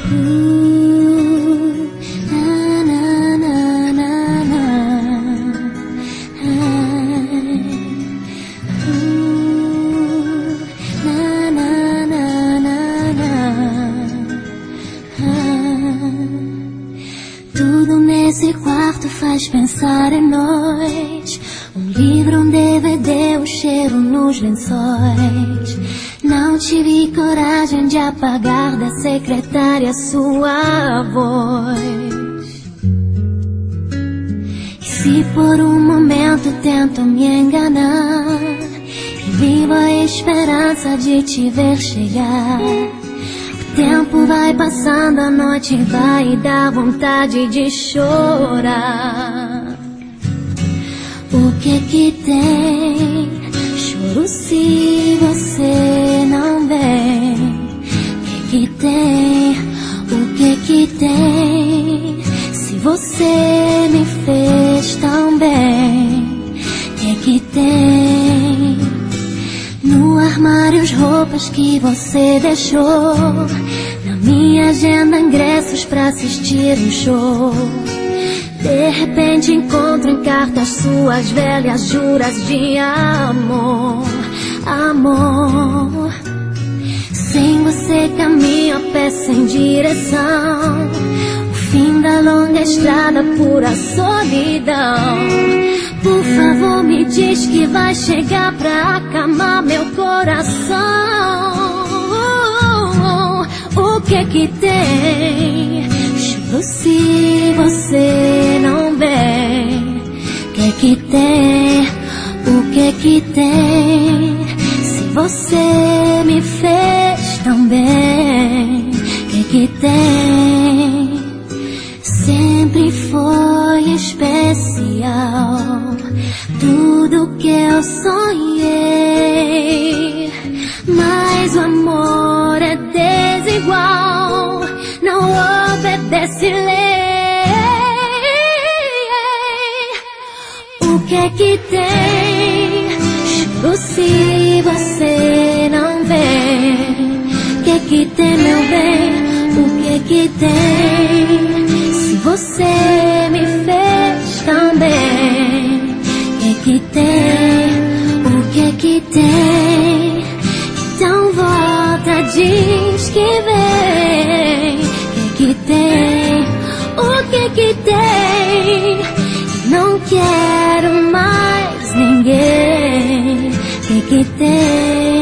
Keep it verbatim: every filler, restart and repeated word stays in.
Uh, na, na, na, na, na. Ai. Uh, na, na, na, na, na. Ai. Tudo nesse quarto faz pensar em nós. Um livro, um D V D, o cheiro nos lençóis. Não tive coragem de apagar da secretária sua voz. E se por um momento tento me enganar e vivo a esperança de te ver chegar, o tempo vai passando, a noite vai dar vontade de chorar. O que que tem? Choro se você não vem. O que que tem? O que que tem? Se você me fez tão bem. O que que tem? No armário as roupas que você deixou. Na minha agenda ingressos pra assistir um show. De repente encontro em cartas suas velhas juras de amor, amor. Sem você caminho a pé sem direção, o fim da longa estrada, pura solidão. Por favor me diz que vai chegar pra acalmar meu coração. O que que tem? Choro se você não vem. O que que tem? O que que tem? Se você me fez tão bem. O que que tem? Sempre foi especial tudo que eu sonhei. Mas o amor é desigual, não obedece lei. O que que tem? Choro se você não vem. O que que tem, meu bem? O que que tem? Se você me fez tão bem. O que que tem? O que que tem? Então volta, diz que vem. O que que tem? O que que tem? Não quero mais ninguém. O que que tem?